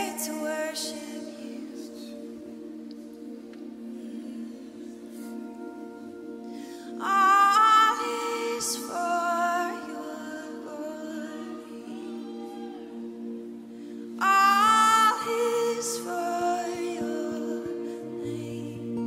to worship you. All is for your glory. All is for your name.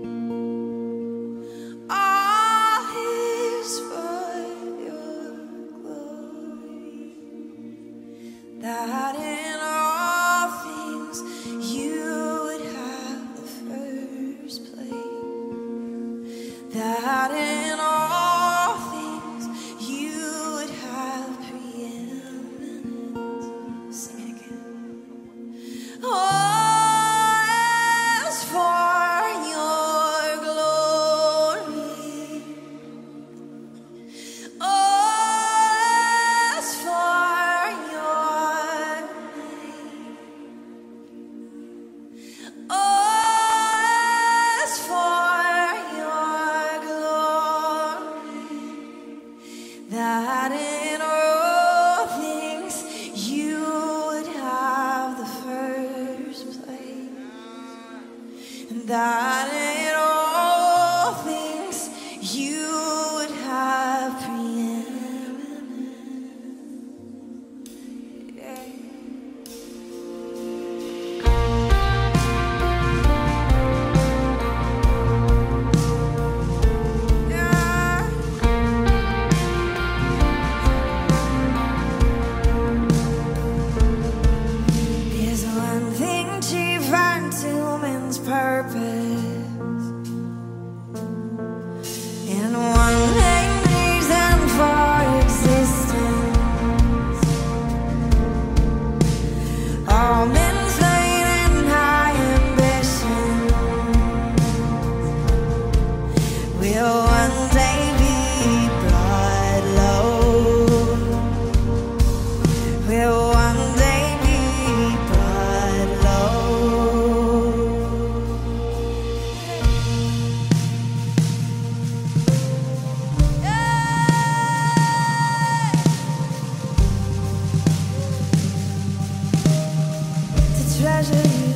All is for your glory. That in all things you would have the first place. That in all things you would have preeminence. Sing it again. All is for your glory. All is for your name. All is for your glory. That in all things you would have the first place. And that in all things you would have preeminence. Yeah. Yeah. There's one thing chief unto man's purpose, and one thing reason for existence. All men's vain and high ambition will one day be brought low. Will one day be brought low. To treasure you,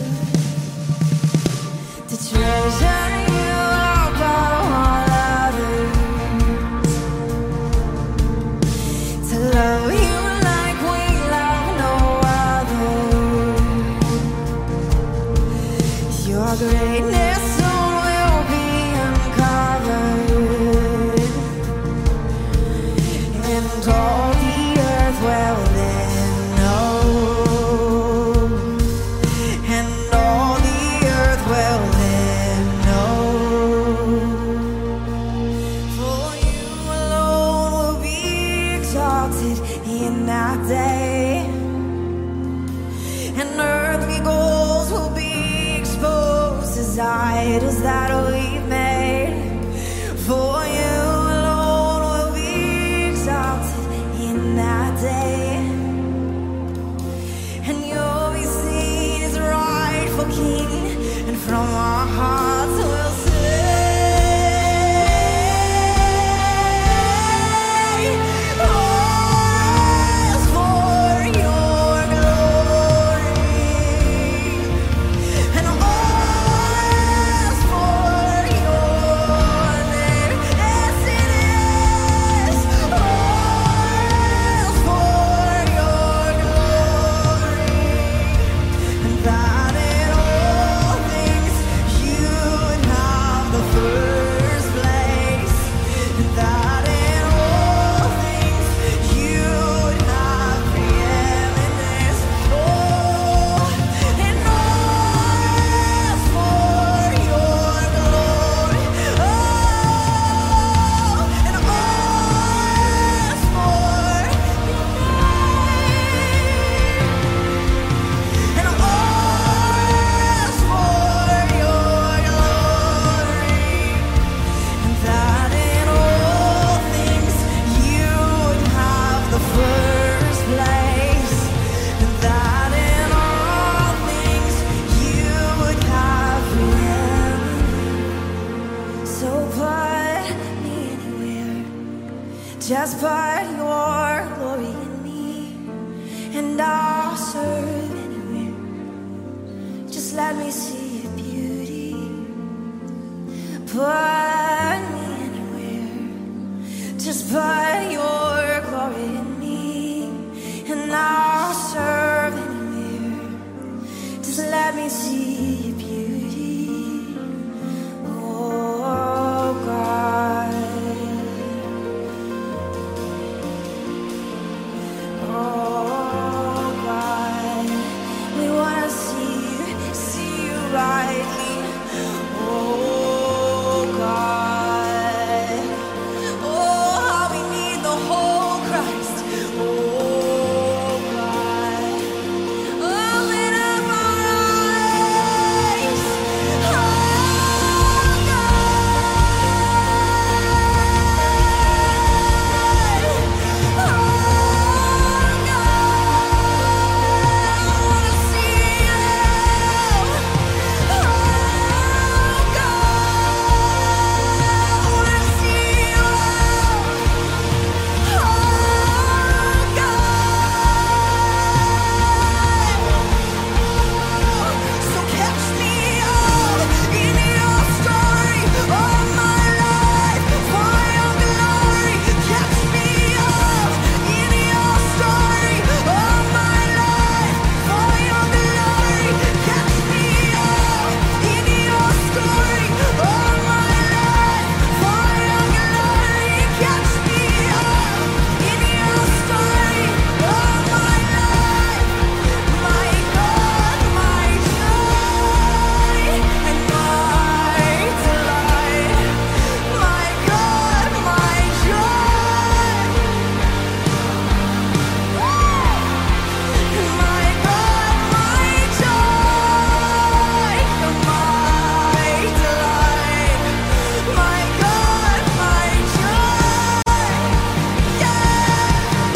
to treasure you above all others, to love you like we love no other. Your greatness soon will be uncovered, and all the earth will then know, and all the earth will then know. For you alone will be exalted in that day, and earthly goals will be exposed as idols that we've made. For you alone will be exalted in that day, and you'll be seen as rightful king, and from our hearts we'll say, all is for your glory, and all is for your name. Yes, it is. All is for your glory, and that in all things you let me see your beauty. Put me anywhere. Just put your glory in me, and I'll serve anywhere. Just let me see your beauty. Oh God. Oh God. We wanna see you rightly. Oh God. Oh, how we need the whole Christ. Oh God. Open up our eyes. Oh God. Oh God. I wanna see you. Oh God. I wanna see you. Oh God. So catch me up in your story of my life for your glory. Catch me up in your story of my life for your glory. Catch me up in your story of my life for your glory. Catch me up in your story of my life. My God, my joy and my delight. My God, my joy. My God, my joy and my delight. My God, my joy. Yeah.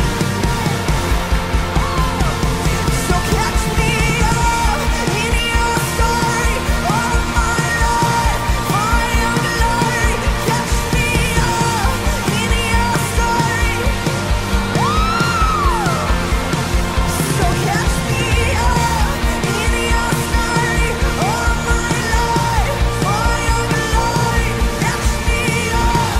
So catch me up in your story of my life for your glory. Catch me up in your story. So catch me up in your story of my life for your glory. Catch me up.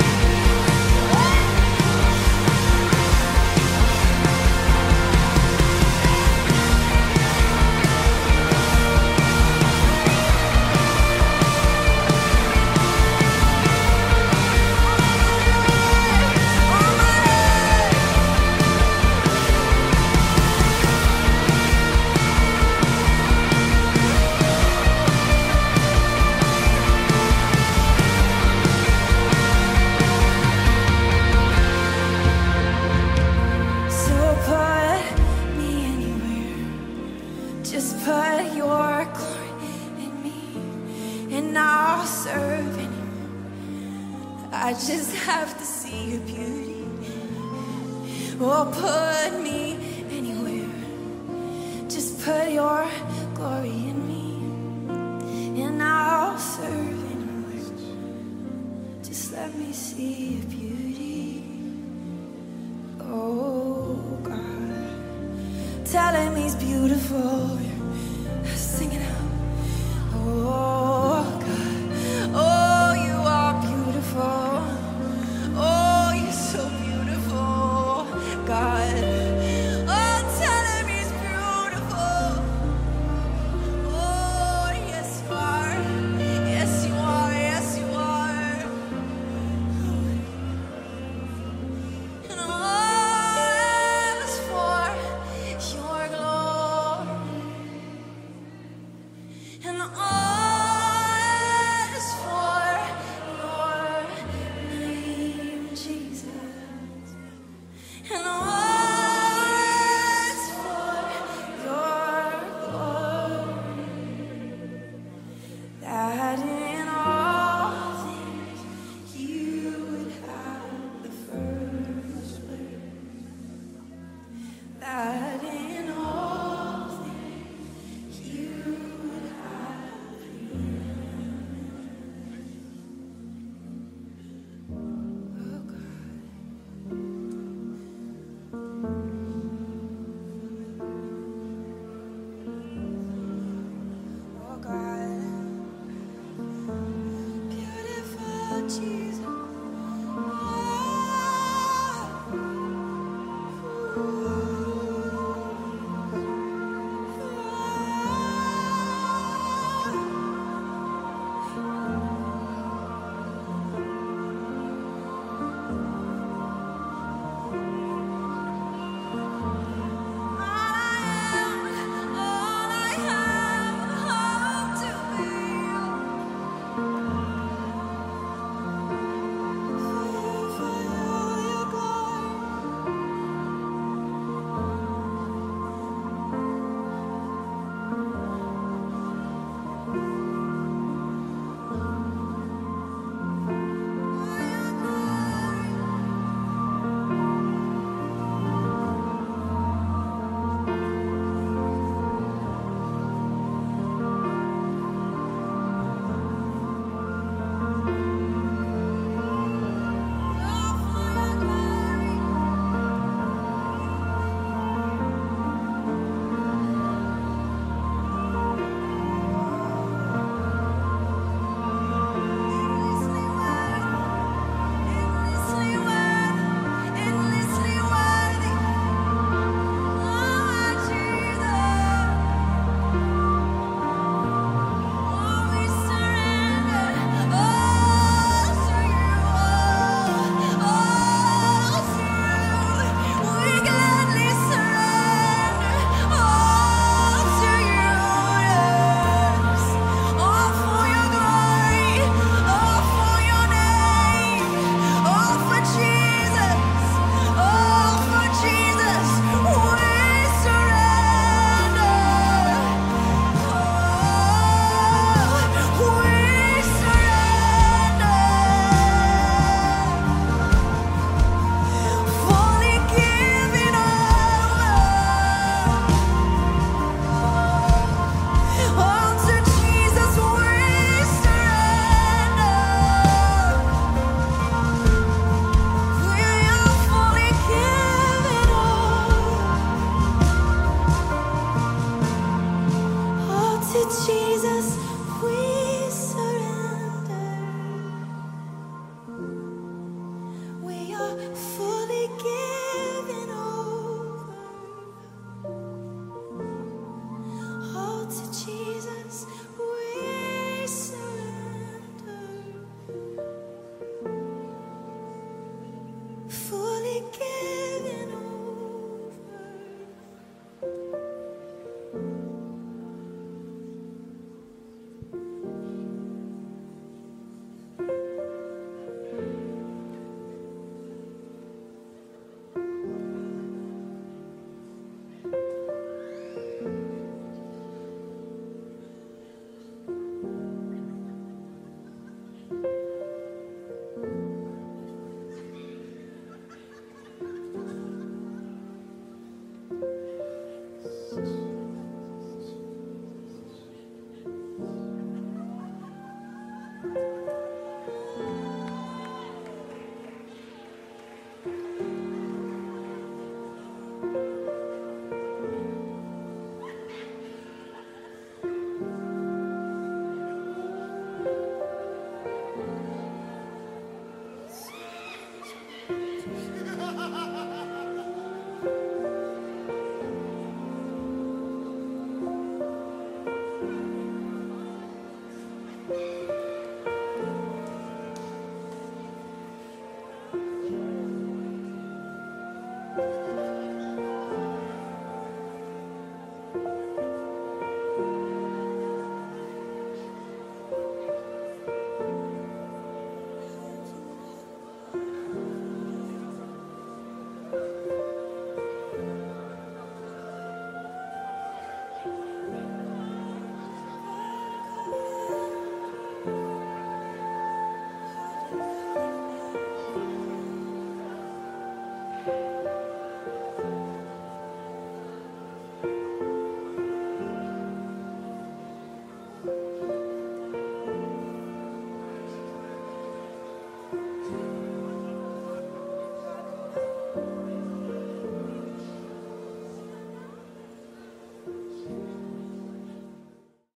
So put me anywhere. Just put your glory in me, and I'll serve anywhere. I just have to see your beauty. Oh, put me anywhere. Just put your glory in me, and I'll serve anywhere. Just let me see your beauty. Oh God, tell him he's beautiful. Sing it out. Oh God, oh you are beautiful. Oh you're so beautiful, God. Oh tell him he's beautiful. Oh yes you are. Yes you are. Yes you are. And all is for your glory. It's you.